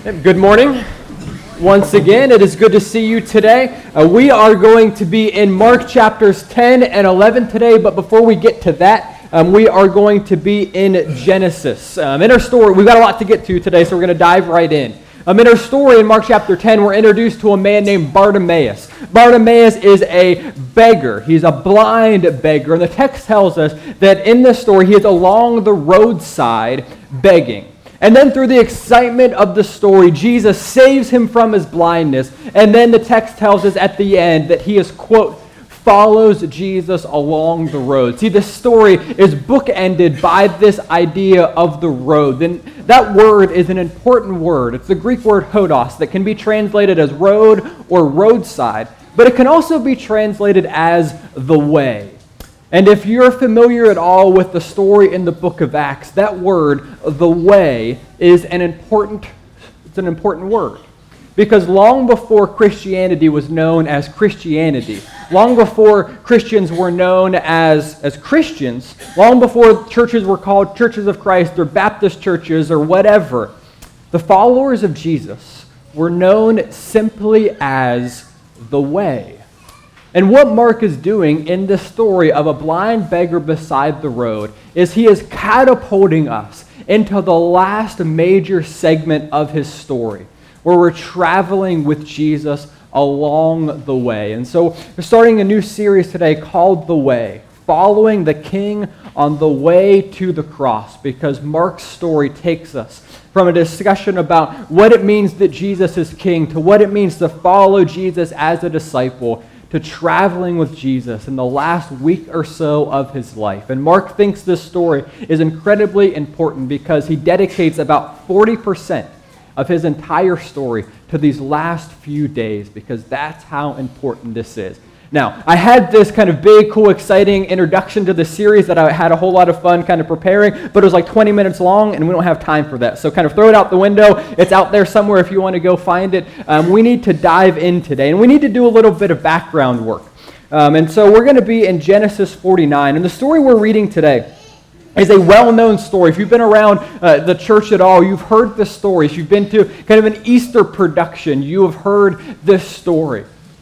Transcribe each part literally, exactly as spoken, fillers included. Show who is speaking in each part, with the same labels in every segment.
Speaker 1: Good morning. Once again, it is good to see you today. Uh, we are going to be in Mark chapters ten and eleven today, but before we get to that, um, we are going to be in Genesis. Um, in our story, we've got a lot to get to today, so we're going to dive right in. Um, in our story in Mark chapter ten, we're introduced to a man named Bartimaeus. Bartimaeus is a beggar. He's a blind beggar, and the text tells us that in this story, he is along the roadside begging. And then through the excitement of the story, Jesus saves him from his blindness. And then the text tells us at the end that he is, quote, follows Jesus along the road. See, this story is bookended by this idea of the road. Then that word is an important word. It's the Greek word hodos that can be translated as road or roadside, but it can also be translated as the way. And if you're familiar at all with the story in the book of Acts, that word, the way, is an important, it's an important word. Because long before Christianity was known as Christianity, long before Christians were known as, as Christians, long before churches were called Churches of Christ or Baptist churches or whatever, the followers of Jesus were known simply as the way. And what Mark is doing in this story of a blind beggar beside the road is he is catapulting us into the last major segment of his story, where we're traveling with Jesus along the way. And so we're starting a new series today called The Way, following the King on the way to the cross, because Mark's story takes us from a discussion about what it means that Jesus is King to what it means to follow Jesus as a disciple, to traveling with Jesus in the last week or so of his life. And Mark thinks this story is incredibly important because he dedicates about forty percent of his entire story to these last few days, because that's how important this is. Now, I had this kind of big, cool, exciting introduction to the series that I had a whole lot of fun kind of preparing, but it was like twenty minutes long, and we don't have time for that. So kind of throw it out the window. It's out there somewhere if you want to go find it. Um, we need to dive in today, and we need to do a little bit of background work. Um, and so we're going to be in Genesis forty-nine, and the story we're reading today is a well-known story. If you've been around uh, the church at all, you've heard this story. If you've been to kind of an Easter production, you have heard this story.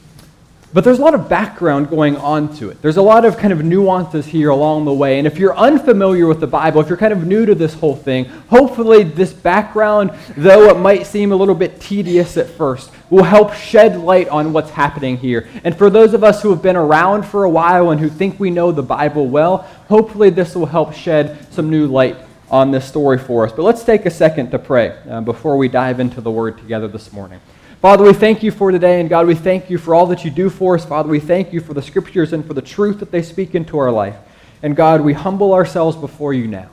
Speaker 1: But there's a lot of background going on to it. There's a lot of kind of nuances here along the way. And if you're unfamiliar with the Bible, if you're kind of new to this whole thing, hopefully this background, though it might seem a little bit tedious at first, will help shed light on what's happening here. And for those of us who have been around for a while and who think we know the Bible well, hopefully this will help shed some new light on this story for us. But let's take a second to pray uh, before we dive into the Word together this morning. Father, we thank you for today, and God, we thank you for all that you do for us. Father, we thank you for the Scriptures and for the truth that they speak into our life. And God, we humble ourselves before you now.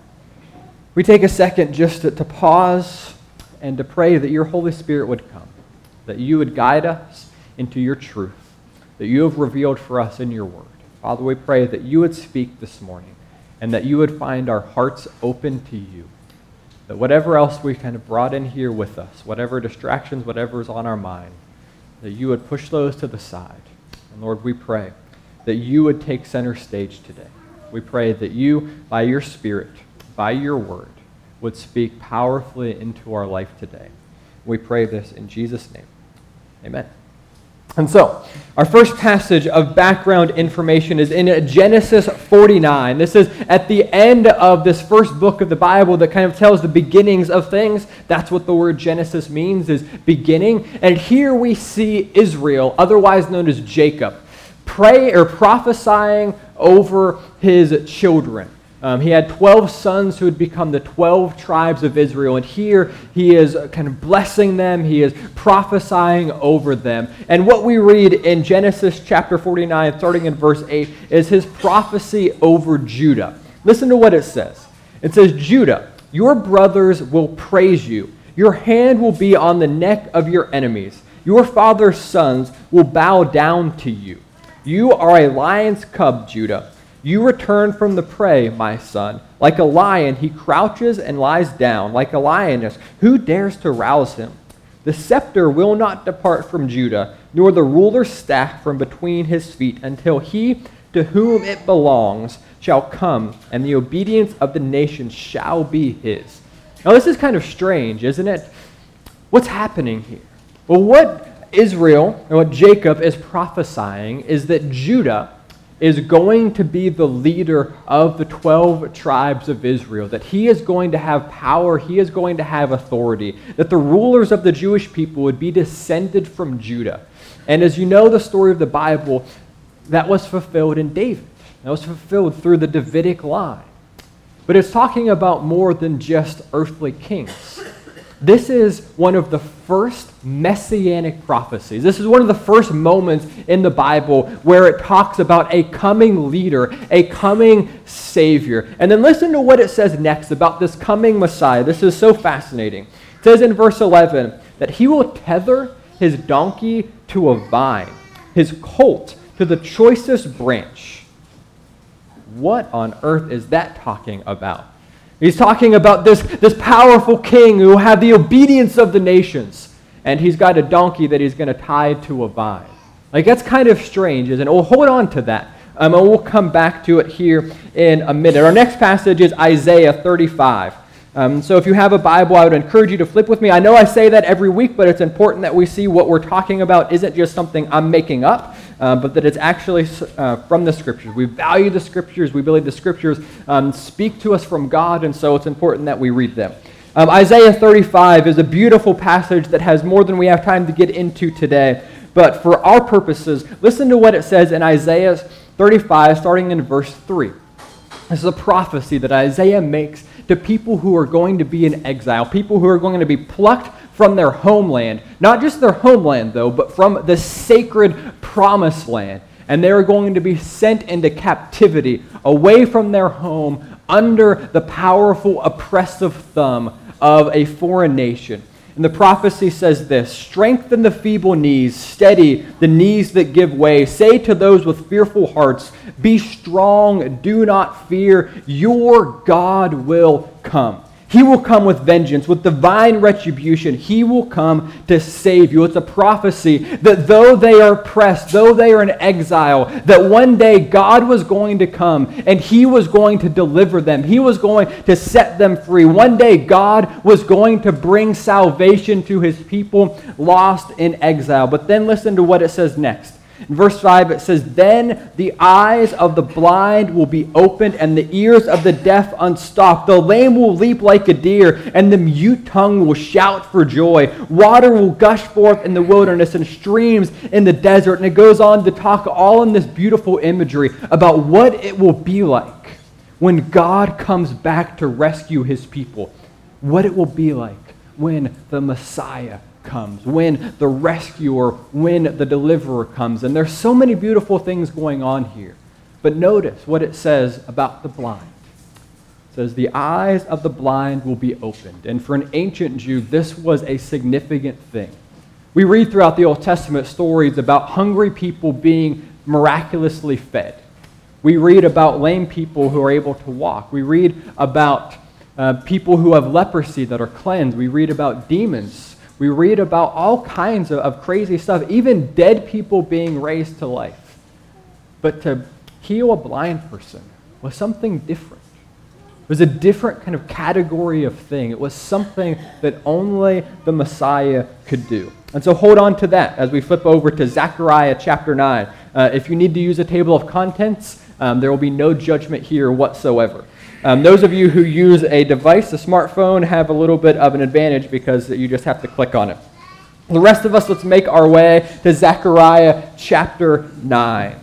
Speaker 1: We take a second just to, to pause and to pray that your Holy Spirit would come, that you would guide us into your truth, that you have revealed for us in your word. Father, we pray that you would speak this morning, and that you would find our hearts open to you. That whatever else we kind of brought in here with us, whatever distractions, whatever is on our mind, that you would push those to the side. And Lord, we pray that you would take center stage today. We pray that you, by your Spirit, by your word, would speak powerfully into our life today. We pray this in Jesus' name. Amen. And so, our first passage of background information is in Genesis forty-nine. This is at the end of this first book of the Bible that kind of tells the beginnings of things. That's what the word Genesis means, is beginning. And here we see Israel, otherwise known as Jacob, pray or prophesying over his children. Um, he had twelve sons who had become the twelve tribes of Israel, and here he is kind of blessing them, he is prophesying over them. And what we read in Genesis chapter forty-nine, starting in verse eight, is his prophecy over Judah. Listen to what it says. It says, Judah, your brothers will praise you. Your hand will be on the neck of your enemies. Your father's sons will bow down to you. You are a lion's cub, Judah. You return from the prey, my son. Like a lion, he crouches and lies down. Like a lioness, who dares to rouse him? The scepter will not depart from Judah, nor the ruler's staff from between his feet, until he to whom it belongs shall come, and the obedience of the nations shall be his. Now this is kind of strange, isn't it? what's happening here? Well, what Israel, or what Jacob is prophesying is that Judah is going to be the leader of the twelve tribes of Israel, that he is going to have power, he is going to have authority, that the rulers of the Jewish people would be descended from Judah. And as you know the story of the Bible, that was fulfilled in David. That was fulfilled through the Davidic line. But it's talking about more than just earthly kings. This is one of the first messianic prophecies. This is one of the first moments in the Bible where it talks about a coming leader, a coming Savior. And then listen to what it says next about this coming Messiah. This is so fascinating. It says in verse eleven that he will tether his donkey to a vine, his colt to the choicest branch. What on earth is that talking about? He's talking about this, this powerful king who will have the obedience of the nations. And he's got a donkey that he's going to tie to a vine. Like, that's kind of strange, isn't it? Well, hold on to that. Um, and we'll come back to it here in a minute. Our next passage is Isaiah thirty-five. Um, so if you have a Bible, I would encourage you to flip with me. I know I say that every week, but it's important that we see what we're talking about isn't just something I'm making up, uh, but that it's actually uh, from the Scriptures. We value the Scriptures. We believe the Scriptures um, speak to us from God, and so it's important that we read them. Um, Isaiah thirty-five is a beautiful passage that has more than we have time to get into today. But for our purposes, listen to what it says in Isaiah thirty-five, starting in verse three. This is a prophecy that Isaiah makes to people who are going to be in exile, people who are going to be plucked from their homeland. Not just their homeland, though, but from the sacred promised land. And they are going to be sent into captivity, away from their home, under the powerful, oppressive thumb of a foreign nation. And the prophecy says this: strengthen the feeble knees, steady the knees that give way. Say to those with fearful hearts, be strong, do not fear. Your God will come. He will come with vengeance, with divine retribution. He will come to save you. It's a prophecy that though they are oppressed, though they are in exile, that one day God was going to come and he was going to deliver them. He was going to set them free. One day God was going to bring salvation to his people lost in exile. But then listen to what it says next. In verse five, it says, then the eyes of the blind will be opened and the ears of the deaf unstopped. The lame will leap like a deer and the mute tongue will shout for joy. Water will gush forth in the wilderness and streams in the desert. And it goes on to talk all in this beautiful imagery about what it will be like when God comes back to rescue his people. What it will be like when the Messiah comes, when the rescuer, when the deliverer comes. And there's so many beautiful things going on here. But notice what it says about the blind. It says, the eyes of the blind will be opened. And for an ancient Jew, this was a significant thing. We read throughout the Old Testament stories about hungry people being miraculously fed. We read about lame people who are able to walk. We read about uh, people who have leprosy that are cleansed. We read about demons. We read about all kinds of, of crazy stuff, even dead people being raised to life. But to heal a blind person was something different. It was a different kind of category of thing. It was something that only the Messiah could do. And so hold on to that as we flip over to Zechariah chapter nine. Uh, if you need to use a table of contents, um, there will be no judgment here whatsoever. Um, those of you who use a device, a smartphone, have a little bit of an advantage because you just have to click on it. The rest of us, let's make our way to Zechariah chapter nine.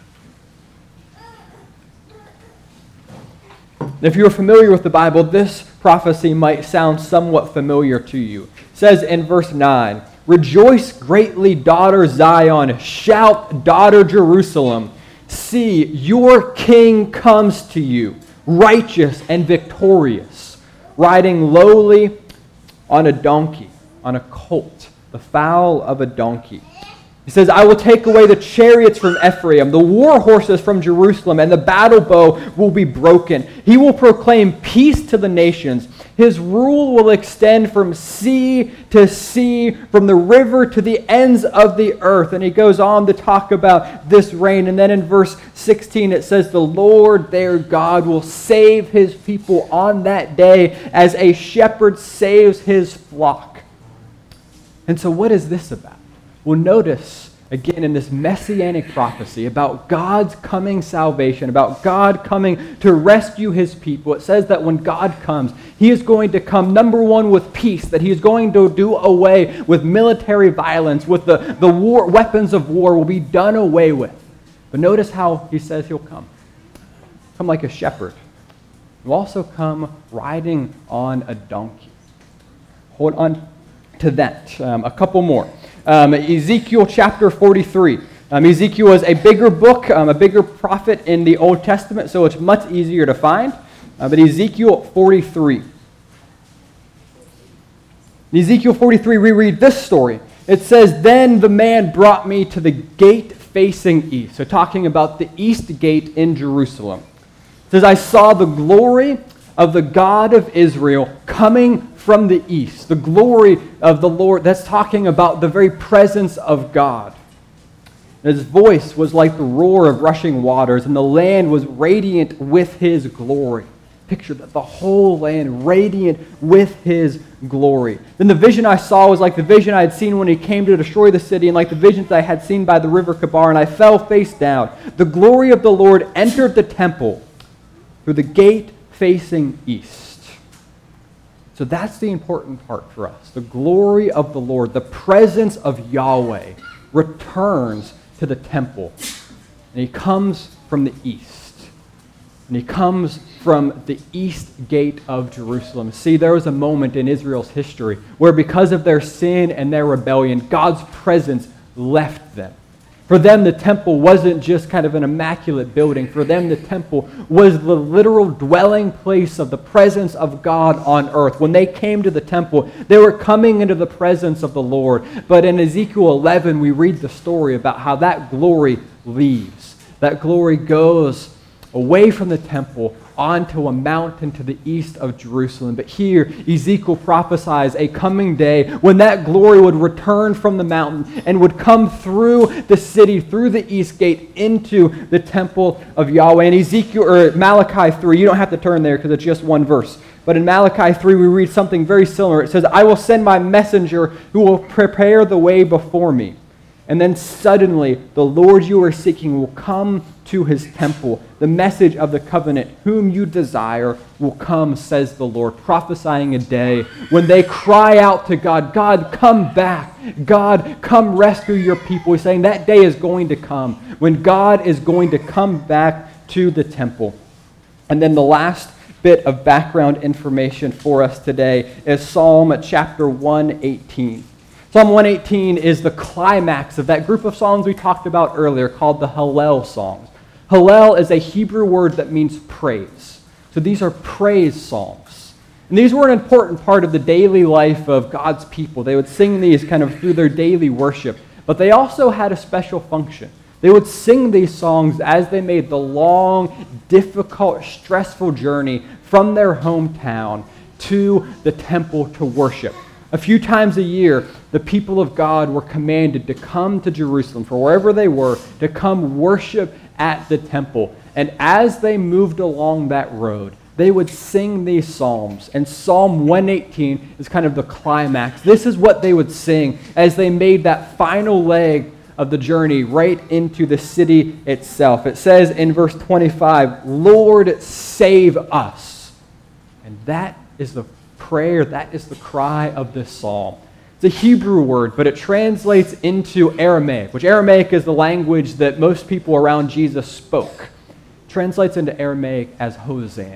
Speaker 1: If you're familiar with the Bible, this prophecy might sound somewhat familiar to you. It says in verse nine, rejoice greatly, daughter Zion. Shout, daughter Jerusalem. See, your king comes to you, righteous and victorious, riding lowly on a donkey, on a colt, the foal of a donkey. He says, I will take away the chariots from Ephraim, the war horses from Jerusalem, and the battle bow will be broken. He will proclaim peace to the nations. His rule will extend from sea to sea, from the river to the ends of the earth. And he goes on to talk about this reign. And then in verse sixteen it says, the Lord their God will save his people on that day as a shepherd saves his flock. And so what is this about? Well, notice, again, in this messianic prophecy about God's coming salvation, about God coming to rescue his people, it says that when God comes, he is going to come, number one, with peace, that he is going to do away with military violence, with the, the war, weapons of war will be done away with. But notice how he says he'll come. Come like a shepherd. He'll also come riding on a donkey. Hold on to that. Um, a couple more. Um, Ezekiel chapter forty-three. Um, Ezekiel is a bigger book, um, a bigger prophet in the Old Testament, so it's much easier to find. Uh, but Ezekiel forty-three. In Ezekiel forty-three, we read this story. It says, "Then the man brought me to the gate facing east." So talking about the east gate in Jerusalem. It says, "I saw the glory of the God of Israel coming from the east." The glory of the Lord, that's talking about the very presence of God. His voice was like the roar of rushing waters, and the land was radiant with his glory. Picture that, the whole land radiant with his glory. Then the vision I saw was like the vision I had seen when he came to destroy the city, and like the visions I had seen by the river Kebar, and I fell face down. The glory of the Lord entered the temple through the gate facing east. So that's the important part for us. The glory of the Lord, the presence of Yahweh returns to the temple. And he comes from the east. And he comes from the east gate of Jerusalem. See, there was a moment in Israel's history where because of their sin and their rebellion, God's presence left them. For them, the temple wasn't just kind of an immaculate building. For them, the temple was the literal dwelling place of the presence of God on earth. When they came to the temple, they were coming into the presence of the Lord. But in Ezekiel eleven, we read the story about how that glory leaves. That glory goes away from the temple onto a mountain to the east of Jerusalem. But here, Ezekiel prophesies a coming day when that glory would return from the mountain and would come through the city, through the east gate, into the temple of Yahweh. In Ezekiel, or Malachi three, you don't have to turn there because it's just one verse. But in Malachi three, we read something very similar. It says, "I will send my messenger who will prepare the way before me. And then suddenly the Lord you are seeking will come to his temple. The message of the covenant, whom you desire, will come, says the Lord," prophesying a day when they cry out to God, "God, come back. God, come rescue your people." He's saying that day is going to come when God is going to come back to the temple. And then the last bit of background information for us today is Psalm chapter one eighteen. Psalm one eighteen is the climax of that group of songs we talked about earlier called the Hallel songs. Hallel is a Hebrew word that means praise. So these are praise psalms. And these were an important part of the daily life of God's people. They would sing these kind of through their daily worship. But they also had a special function. They would sing these songs as they made the long, difficult, stressful journey from their hometown to the temple to worship. A few times a year, the people of God were commanded to come to Jerusalem, for wherever they were, to come worship at the temple. And as they moved along that road, they would sing these psalms. And Psalm one eighteen is kind of the climax. This is what they would sing as they made that final leg of the journey right into the city itself. It says in verse twenty-five, "Lord, save us." And that is the prayer, that is the cry of this psalm. It's a Hebrew word, but it translates into Aramaic, which Aramaic is the language that most people around Jesus spoke. It translates into Aramaic as Hosanna.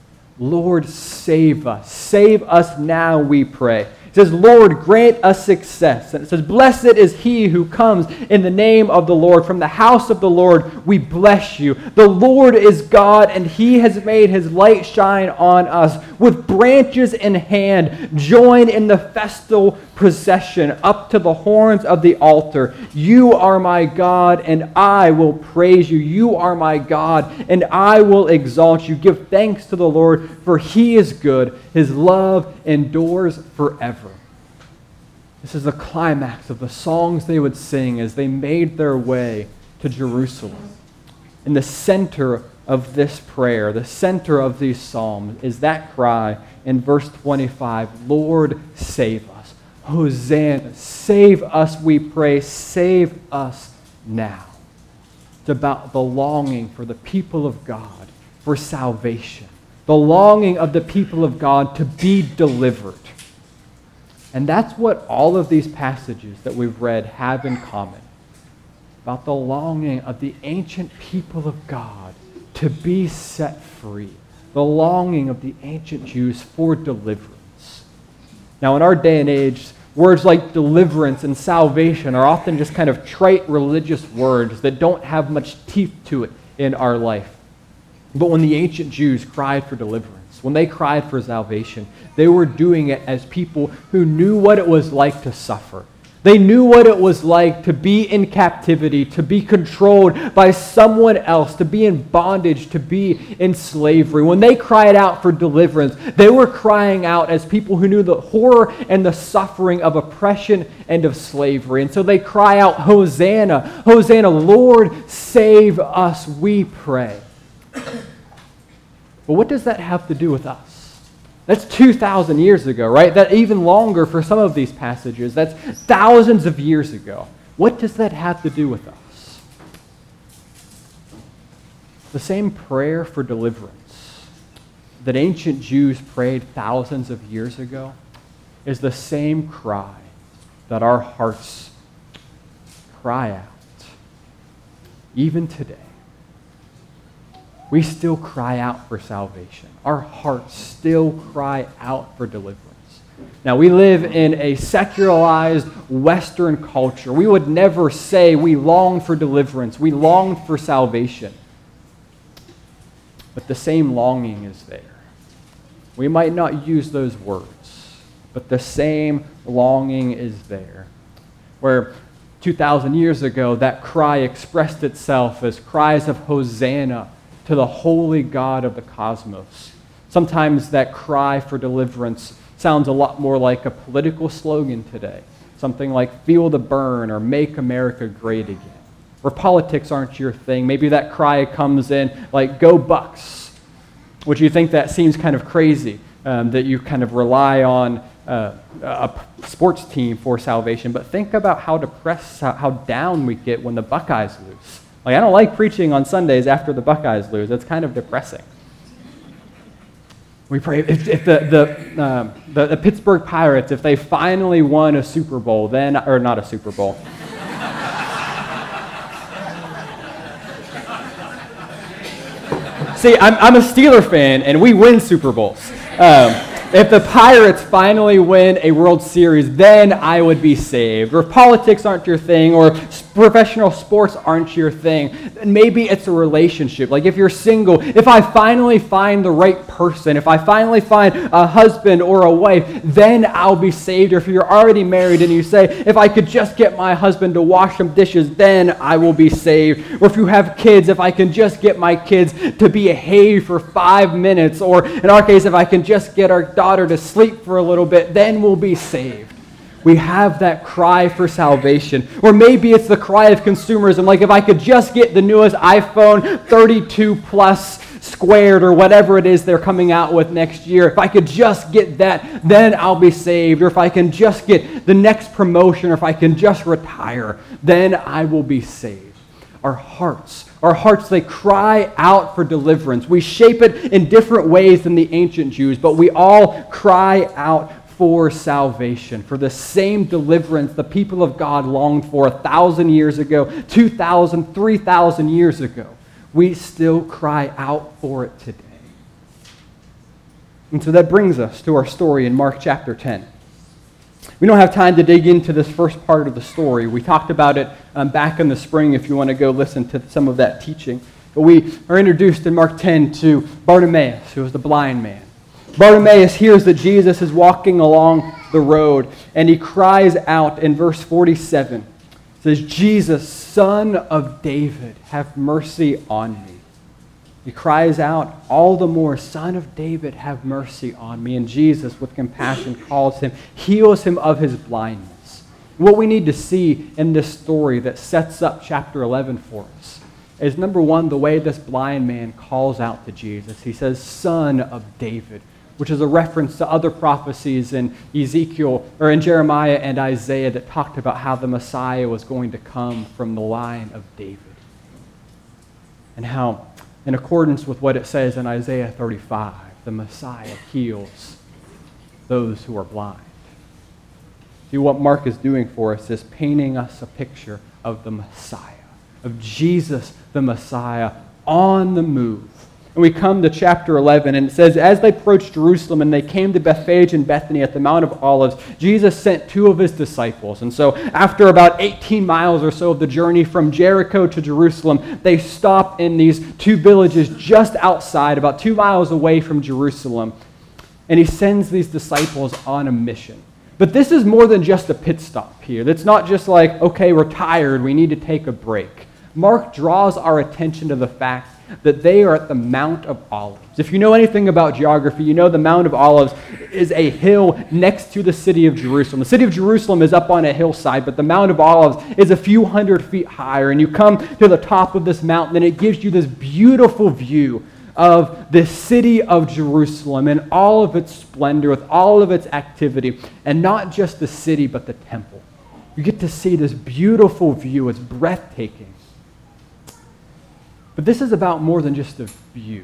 Speaker 1: Lord, save us. Save us now, we pray. It says, Lord, grant us success. And it says, blessed is he who comes in the name of the Lord. From the house of the Lord, we bless you. The Lord is God, and he has made his light shine on us. With branches in hand, join in the festal procession up to the horns of the altar. You are my God, and I will praise you. You are my God, and I will exalt you. Give thanks to the Lord, for he is good. His love endures forever. This is the climax of the songs they would sing as they made their way to Jerusalem. In the center of this prayer, the center of these psalms, is that cry in verse twenty-five, Lord, save us. Hosanna, save us, we pray, save us now. It's about the longing for the people of God for salvation, the longing of the people of God to be delivered. And that's what all of these passages that we've read have in common, about the longing of the ancient people of God to be set free, the longing of the ancient Jews for deliverance. Now, in our day and age, words like deliverance and salvation are often just kind of trite religious words that don't have much teeth to it in our life. But when the ancient Jews cried for deliverance, when they cried for salvation, they were doing it as people who knew what it was like to suffer. They knew what it was like to be in captivity, to be controlled by someone else, to be in bondage, to be in slavery. When they cried out for deliverance, they were crying out as people who knew the horror and the suffering of oppression and of slavery. And so they cry out, Hosanna, Hosanna, Lord, save us, we pray. But what does that have to do with us? That's two thousand years ago, right? That even longer for some of these passages. That's thousands of years ago. What does that have to do with us? The same prayer for deliverance that ancient Jews prayed thousands of years ago is the same cry that our hearts cry out even today. We still cry out for salvation. Our hearts still cry out for deliverance. Now, we live in a secularized Western culture. We would never say we long for deliverance. We long for salvation. But the same longing is there. We might not use those words, but the same longing is there. Where two thousand years ago, that cry expressed itself as cries of Hosanna to the holy God of the cosmos. Sometimes that cry for deliverance sounds a lot more like a political slogan today. Something like feel the burn or make America great again. Where politics aren't your thing, maybe that cry comes in like go Bucks. Would you think that seems kind of crazy, um, that you kind of rely on uh, a sports team for salvation? But think about how depressed, how, how down we get when the Buckeyes lose. Like, I don't like preaching on Sundays after the Buckeyes lose. It's kind of depressing. We pray if, if the the, um, the the Pittsburgh Pirates, if they finally won a Super Bowl, then or not a Super Bowl. See, I'm I'm a Steeler fan, and we win Super Bowls. Um, If the Pirates finally win a World Series, then I would be saved. Or if politics aren't your thing, or professional sports aren't your thing, then maybe it's a relationship. Like if you're single, if I finally find the right person, if I finally find a husband or a wife, then I'll be saved. Or if you're already married and you say, if I could just get my husband to wash some dishes, then I will be saved. Or if you have kids, if I can just get my kids to behave for five minutes. Or in our case, if I can just get our daughter to sleep for a little bit, then we'll be saved. We have that cry for salvation. Or maybe it's the cry of consumerism, like if I could just get the newest iPhone thirty-two plus squared or whatever it is they're coming out with next year, if I could just get that, then I'll be saved. Or if I can just get the next promotion, or if I can just retire, then I will be saved. Our hearts, our hearts, they cry out for deliverance. We shape it in different ways than the ancient Jews, but we all cry out for salvation, for the same deliverance the people of God longed for a thousand years ago, two thousand, three thousand years ago. We still cry out for it today. And so that brings us to our story in Mark chapter ten. We don't have time to dig into this first part of the story. We talked about it um, back in the spring if you want to go listen to some of that teaching. But we are introduced in Mark ten to Bartimaeus, who was the blind man. Bartimaeus hears that Jesus is walking along the road, and he cries out in verse forty-seven. It says, Jesus, Son of David, have mercy on me. He cries out all the more, Son of David, have mercy on me. And Jesus, with compassion, calls him, heals him of his blindness. What we need to see in this story that sets up chapter eleven for us is, number one, the way this blind man calls out to Jesus. He says, Son of David, which is a reference to other prophecies in Ezekiel, or in Jeremiah and Isaiah that talked about how the Messiah was going to come from the line of David. And how, in accordance with what it says in Isaiah thirty-five, the Messiah heals those who are blind. See, what Mark is doing for us is painting us a picture of the Messiah, of Jesus the Messiah on the move. And we come to chapter eleven, and it says, as they approached Jerusalem and they came to Bethphage and Bethany at the Mount of Olives, Jesus sent two of his disciples. And so after about eighteen miles or so of the journey from Jericho to Jerusalem, they stop in these two villages just outside, about two miles away from Jerusalem. And he sends these disciples on a mission. But this is more than just a pit stop here. It's not just like, okay, we're tired, we need to take a break. Mark draws our attention to the fact that they are at the Mount of Olives. If you know anything about geography, you know the Mount of Olives is a hill next to the city of Jerusalem. The city of Jerusalem is up on a hillside, but the Mount of Olives is a few hundred feet higher. And you come to the top of this mountain, and it gives you this beautiful view of the city of Jerusalem and all of its splendor, with all of its activity. And not just the city, but the temple. You get to see this beautiful view. It's breathtaking. But this is about more than just a view.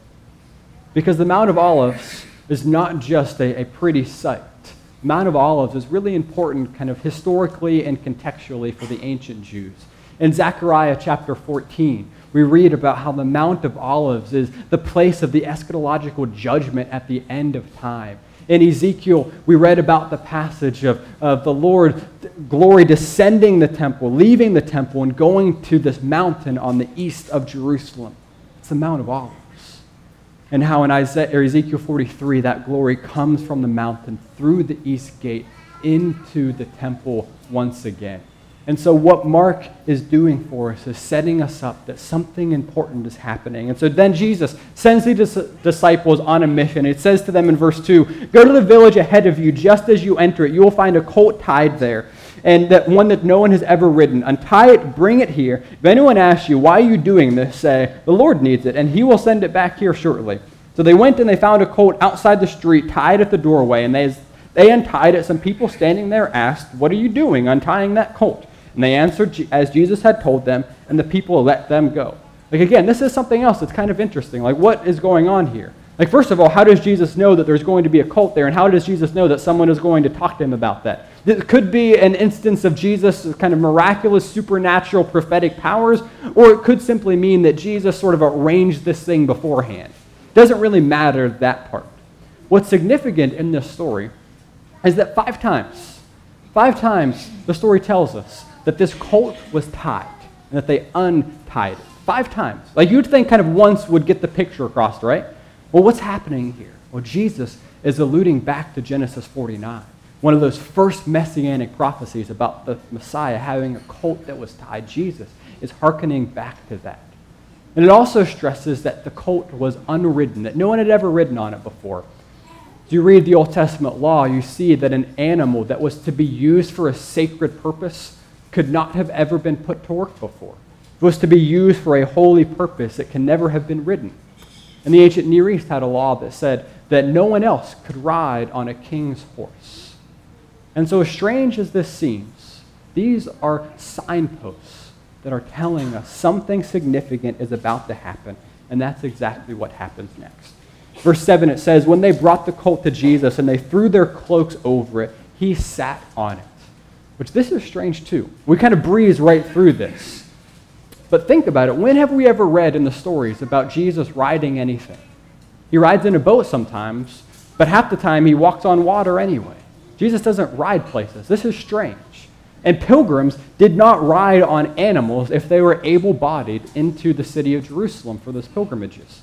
Speaker 1: Because the Mount of Olives is not just a, a pretty sight. The Mount of Olives is really important kind of historically and contextually for the ancient Jews. In Zechariah chapter fourteen, we read about how the Mount of Olives is the place of the eschatological judgment at the end of time. In Ezekiel, we read about the passage of, of the Lord, glory descending the temple, leaving the temple, and going to this mountain on the east of Jerusalem. It's the Mount of Olives. And how in Isaiah, or Ezekiel forty-three, that glory comes from the mountain through the east gate into the temple once again. And so what Mark is doing for us is setting us up that something important is happening. And so then Jesus sends the dis- disciples on a mission. It says to them in verse two, go to the village ahead of you. Just as you enter it, you will find a colt tied there, and that one that no one has ever ridden. Untie it, bring it here. If anyone asks you, why are you doing this? Say, the Lord needs it, and he will send it back here shortly. So they went and they found a colt outside the street, tied at the doorway, and they, they untied it. Some people standing there asked, what are you doing untying that colt? And they answered as Jesus had told them, and the people let them go. Like, again, this is something else that's kind of interesting. Like, what is going on here? Like, first of all, how does Jesus know that there's going to be a colt there? And how does Jesus know that someone is going to talk to him about that? It could be an instance of Jesus' kind of miraculous, supernatural, prophetic powers, or it could simply mean that Jesus sort of arranged this thing beforehand. It doesn't really matter that part. What's significant in this story is that five times, five times the story tells us that this colt was tied and that they untied it. Five times. Like, you'd think kind of once would get the picture across, right? Well, what's happening here? Well, Jesus is alluding back to Genesis forty-nine, one of those first messianic prophecies about the Messiah having a colt that was tied. Jesus is hearkening back to that. And it also stresses that the colt was unridden, that no one had ever ridden on it before. As you read the Old Testament law, you see that an animal that was to be used for a sacred purpose could not have ever been put to work before. It was to be used for a holy purpose. It can never have been ridden. And the ancient Near East had a law that said that no one else could ride on a king's horse. And so as strange as this seems, these are signposts that are telling us something significant is about to happen, and that's exactly what happens next. Verse seven, it says, when they brought the colt to Jesus and they threw their cloaks over it, he sat on it. Which this is strange too. We kind of breeze right through this. But think about it. When have we ever read in the stories about Jesus riding anything? He rides in a boat sometimes, but half the time he walks on water anyway. Jesus doesn't ride places. This is strange. And pilgrims did not ride on animals if they were able-bodied into the city of Jerusalem for those pilgrimages.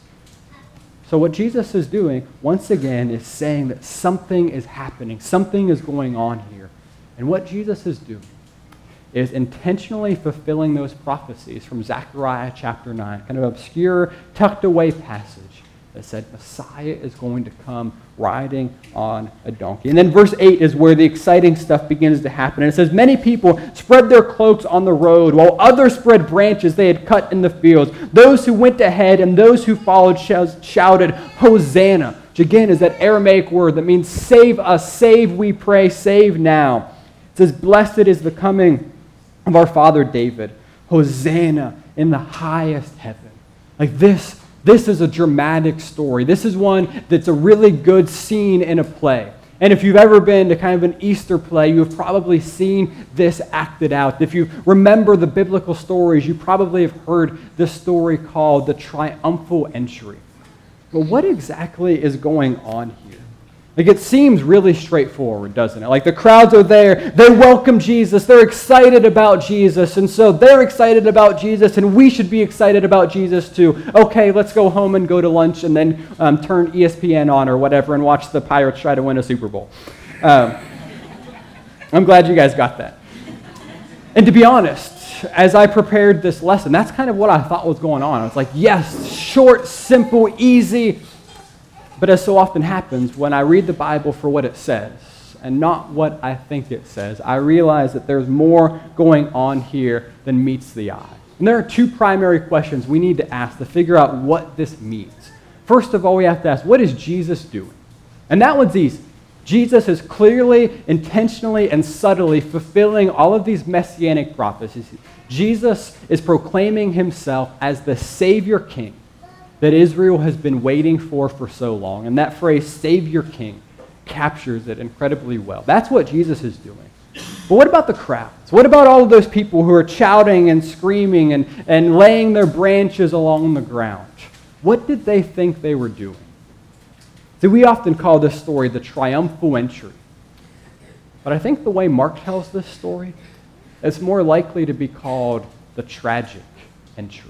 Speaker 1: So what Jesus is doing, once again, is saying that something is happening. Something is going on here. And what Jesus is doing is intentionally fulfilling those prophecies from Zechariah chapter nine, kind of obscure, tucked away passage that said Messiah is going to come riding on a donkey. And then verse eight is where the exciting stuff begins to happen. And it says, many people spread their cloaks on the road, while others spread branches they had cut in the fields. Those who went ahead and those who followed shouted, Hosanna! which again is that Aramaic word that means save us, save we pray, save now. It says, blessed is the coming of our father David. Hosanna in the highest heaven. Like this, this is a dramatic story. This is one that's a really good scene in a play. And if you've ever been to kind of an Easter play, you've probably seen this acted out. If you remember the biblical stories, you probably have heard this story called the triumphal entry. But what exactly is going on here? Like, it seems really straightforward, doesn't it? Like, the crowds are there, they welcome Jesus, they're excited about Jesus, and so they're excited about Jesus, and we should be excited about Jesus too. Okay, let's go home and go to lunch and then um, turn E S P N on or whatever and watch the Pirates try to win a Super Bowl. Um, I'm glad you guys got that. And to be honest, as I prepared this lesson, that's kind of what I thought was going on. I was like, yes, short, simple, easy. But as so often happens, when I read the Bible for what it says and not what I think it says, I realize that there's more going on here than meets the eye. And there are two primary questions we need to ask to figure out what this means. First of all, we have to ask, what is Jesus doing? And that one's easy. Jesus is clearly, intentionally, and subtly fulfilling all of these messianic prophecies. Jesus is proclaiming himself as the Savior King that Israel has been waiting for for so long. And that phrase, Savior King, captures it incredibly well. That's what Jesus is doing. But what about the crowds? What about all of those people who are shouting and screaming and, and laying their branches along the ground? What did they think they were doing? See, we often call this story the triumphal entry. But I think the way Mark tells this story, it's more likely to be called the tragic entry.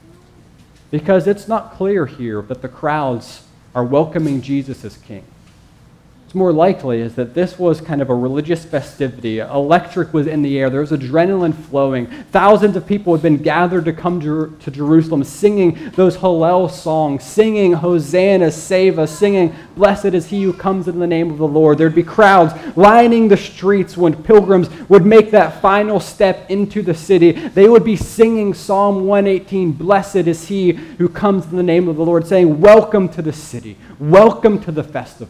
Speaker 1: Because it's not clear here that the crowds are welcoming Jesus as king. It's more likely is that this was kind of a religious festivity. Electric was in the air. There was adrenaline flowing. Thousands of people had been gathered to come to, to Jerusalem singing those Hallel songs, singing Hosanna, save us, singing blessed is he who comes in the name of the Lord. There'd be crowds lining the streets when pilgrims would make that final step into the city. They would be singing Psalm one eighteen, blessed is he who comes in the name of the Lord, saying, welcome to the city, welcome to the festival.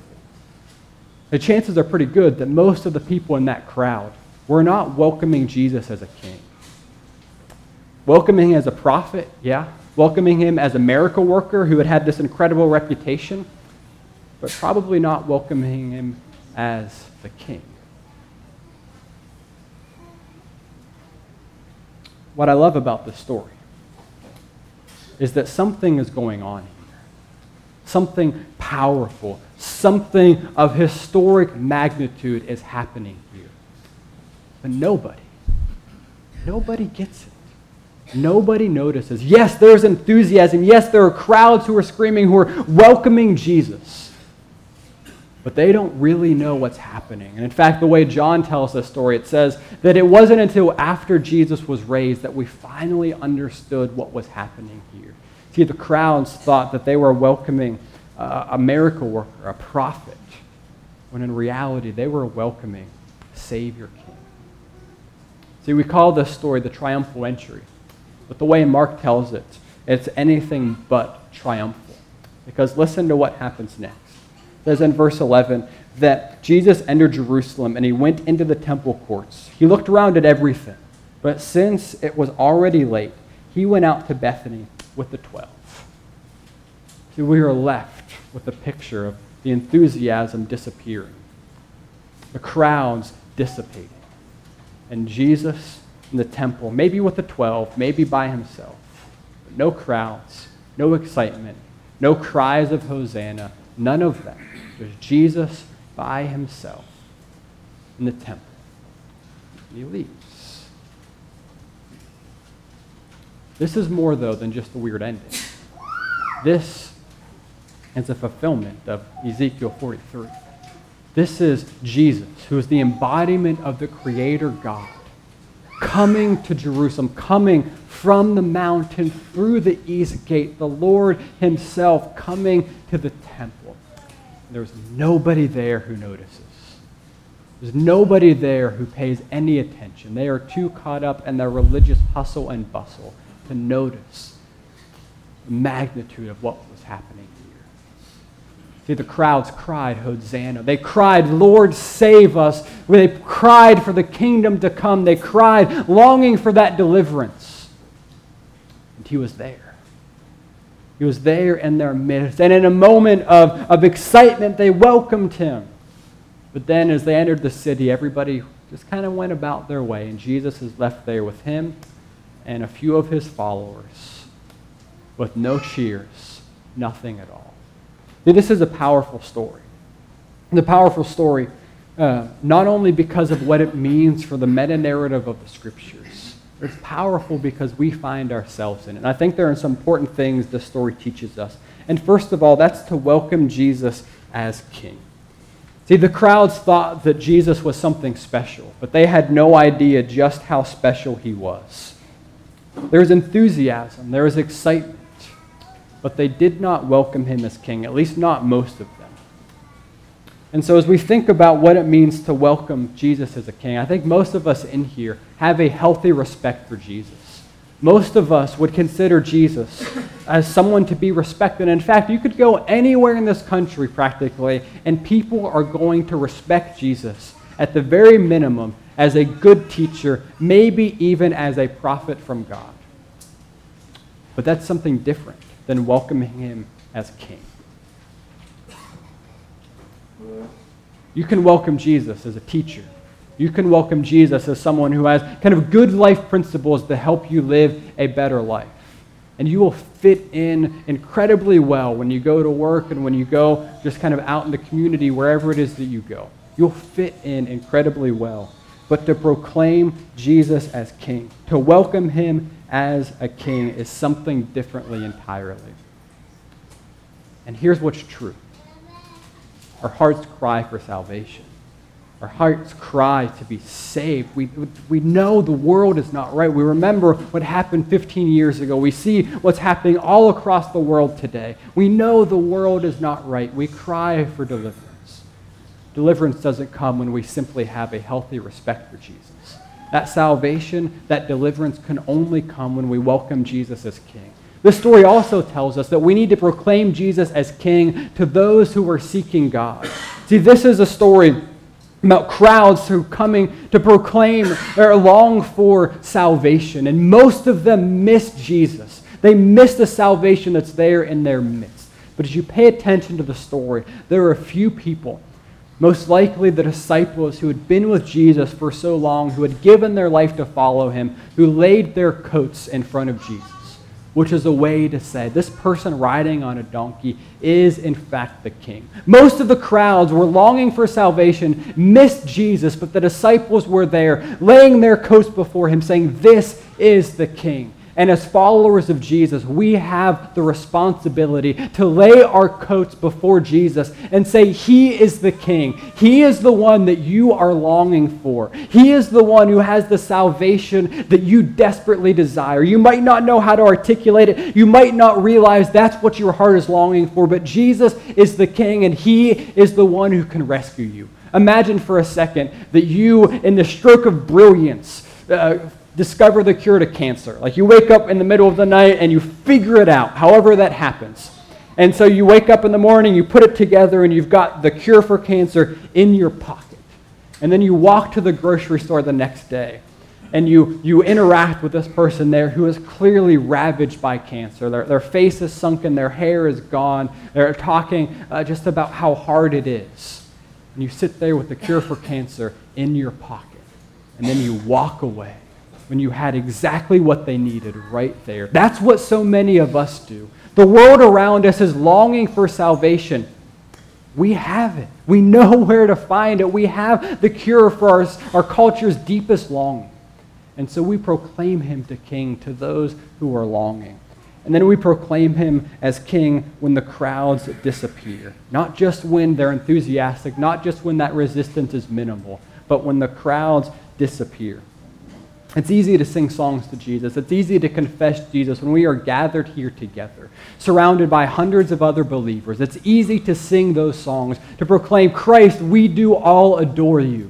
Speaker 1: The chances are pretty good that most of the people in that crowd were not welcoming Jesus as a king. Welcoming him as a prophet, yeah. Welcoming him as a miracle worker who had had this incredible reputation, but probably not welcoming him as the king. What I love about this story is that something is going on here. Something powerful, something of historic magnitude is happening here. But nobody, nobody gets it. Nobody notices. Yes, there's enthusiasm. Yes, there are crowds who are screaming, who are welcoming Jesus. But they don't really know what's happening. And in fact, the way John tells this story, it says that it wasn't until after Jesus was raised that we finally understood what was happening here. See, the crowds thought that they were welcoming uh, a miracle worker, a prophet, when in reality they were welcoming Savior King. See, we call this story the triumphal entry, but the way Mark tells it, it's anything but triumphal. Because listen to what happens next. It says in verse eleven that Jesus entered Jerusalem and he went into the temple courts. He looked around at everything, but since it was already late, he went out to Bethany with the twelve. See, we are left with a picture of the enthusiasm disappearing, the crowds dissipating, and Jesus in the temple, maybe with the twelve, maybe by himself, but no crowds, no excitement, no cries of Hosanna, none of that. There's Jesus by himself in the temple. And he leaves. This is more, though, than just a weird ending. This is a fulfillment of Ezekiel forty-three. This is Jesus, who is the embodiment of the Creator God, coming to Jerusalem, coming from the mountain through the east gate, the Lord himself coming to the temple. There's nobody there who notices. There's nobody there who pays any attention. They are too caught up in their religious hustle and bustle to notice the magnitude of what was happening here. See, the crowds cried, Hosanna. They cried, Lord, save us. They cried for the kingdom to come. They cried, longing for that deliverance. And he was there. He was there in their midst. And in a moment of, of excitement, they welcomed him. But then as they entered the city, everybody just kind of went about their way. And Jesus is left there with him and a few of his followers with no cheers, nothing at all. This is a powerful story. The powerful story, uh, not only because of what it means for the meta-narrative of the Scriptures, but it's powerful because we find ourselves in it. And I think there are some important things this story teaches us. And first of all, that's to welcome Jesus as King. See, the crowds thought that Jesus was something special, but they had no idea just how special he was. There was enthusiasm, there was excitement, but they did not welcome him as king, at least not most of them. And so as we think about what it means to welcome Jesus as a king, I think most of us in here have a healthy respect for Jesus. Most of us would consider Jesus as someone to be respected. In fact, you could go anywhere in this country practically, and people are going to respect Jesus at the very minimum as a good teacher, maybe even as a prophet from God. But that's something different than welcoming him as king. You can welcome Jesus as a teacher. You can welcome Jesus as someone who has kind of good life principles to help you live a better life. And you will fit in incredibly well when you go to work and when you go just kind of out in the community, wherever it is that you go. You'll fit in incredibly well. But to proclaim Jesus as king, to welcome him as a king is something differently entirely. And here's what's true. Our hearts cry for salvation. Our hearts cry to be saved. We, we know the world is not right. We remember what happened fifteen years ago. We see what's happening all across the world today. We know the world is not right. We cry for deliverance. Deliverance doesn't come when we simply have a healthy respect for Jesus. That salvation, that deliverance can only come when we welcome Jesus as king. This story also tells us that we need to proclaim Jesus as king to those who are seeking God. See, this is a story about crowds who are coming to proclaim or long for salvation. And most of them miss Jesus. They miss the salvation that's there in their midst. But as you pay attention to the story, there are a few people, most likely the disciples who had been with Jesus for so long, who had given their life to follow him, who laid their coats in front of Jesus, which is a way to say this person riding on a donkey is in fact the king. Most of the crowds were longing for salvation, missed Jesus, but the disciples were there, laying their coats before him, saying, this is the king. And as followers of Jesus, we have the responsibility to lay our coats before Jesus and say, he is the king. He is the one that you are longing for. He is the one who has the salvation that you desperately desire. You might not know how to articulate it. You might not realize that's what your heart is longing for, but Jesus is the king and he is the one who can rescue you. Imagine for a second that you, in the stroke of brilliance, uh, discover the cure to cancer. Like you wake up in the middle of the night and you figure it out, however that happens. And so you wake up in the morning, you put it together, and you've got the cure for cancer in your pocket. And then you walk to the grocery store the next day, and you, you interact with this person there who is clearly ravaged by cancer. Their, their face is sunken, their hair is gone. They're talking uh, just about how hard it is. And you sit there with the cure for cancer in your pocket, and then you walk away when you had exactly what they needed right there. That's what so many of us do. The world around us is longing for salvation. We have it. We know where to find it. We have the cure for our, our culture's deepest longing. And so we proclaim him to king to those who are longing. And then we proclaim him as king when the crowds disappear. Not just when they're enthusiastic, not just when that resistance is minimal, but when the crowds disappear. It's easy to sing songs to Jesus. It's easy to confess Jesus when we are gathered here together, surrounded by hundreds of other believers. It's easy to sing those songs, to proclaim, Christ, we do all adore you.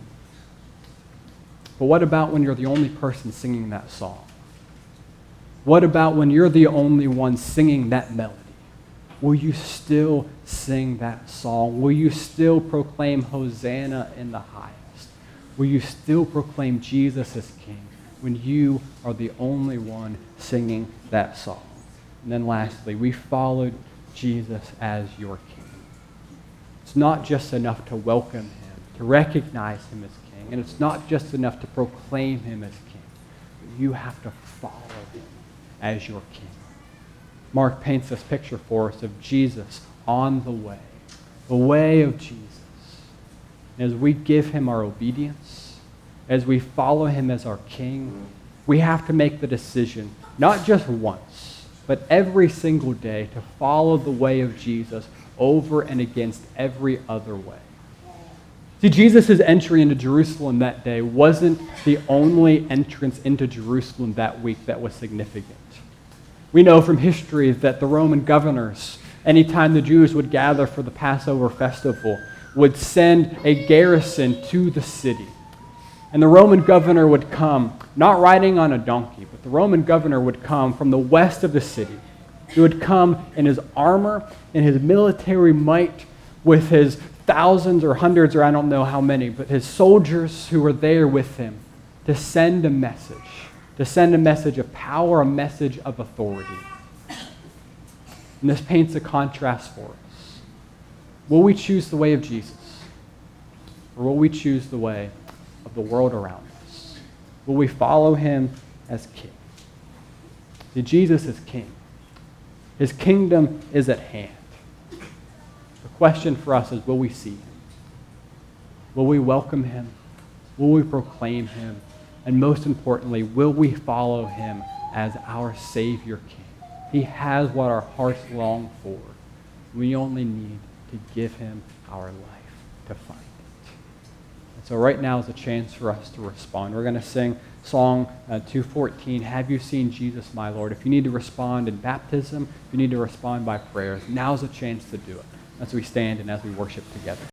Speaker 1: But what about when you're the only person singing that song? What about when you're the only one singing that melody? will you still sing that song? Will you still proclaim Hosanna in the highest? Will you still proclaim Jesus as King when you are the only one singing that song? And then lastly, we followed Jesus as your King. It's not just enough to welcome him, to recognize him as King, and it's not just enough to proclaim him as King, but you have to follow him as your King. Mark paints this picture for us of Jesus on the way, the way of Jesus. And as we give him our obedience, as we follow him as our King, we have to make the decision, not just once, but every single day, to follow the way of Jesus over and against every other way. See, Jesus' entry into Jerusalem that day wasn't the only entrance into Jerusalem that week that was significant. We know from history that the Roman governors, anytime the Jews would gather for the Passover festival, would send a garrison to the city. And the Roman governor would come, not riding on a donkey, but the Roman governor would come from the west of the city. He would come in his armor, in his military might, with his thousands or hundreds, or I don't know how many, but his soldiers who were there with him to send a message, to send a message of power, a message of authority. And this paints a contrast for us. Will we choose the way of Jesus? Or will we choose the way of the world around us? Will we follow him as King? See, Jesus is King. His kingdom is at hand. The question for us is, will we see him? Will we welcome him? Will we proclaim him? And most importantly, will we follow him as our Savior King? He has what our hearts long for. We only need to give him our life to find it. And so right now is a chance for us to respond. We're going to sing Song uh, two fourteen, Have You Seen Jesus, My Lord? If you need to respond in baptism, if you need to respond by prayers, now's a chance to do it as we stand and as we worship together.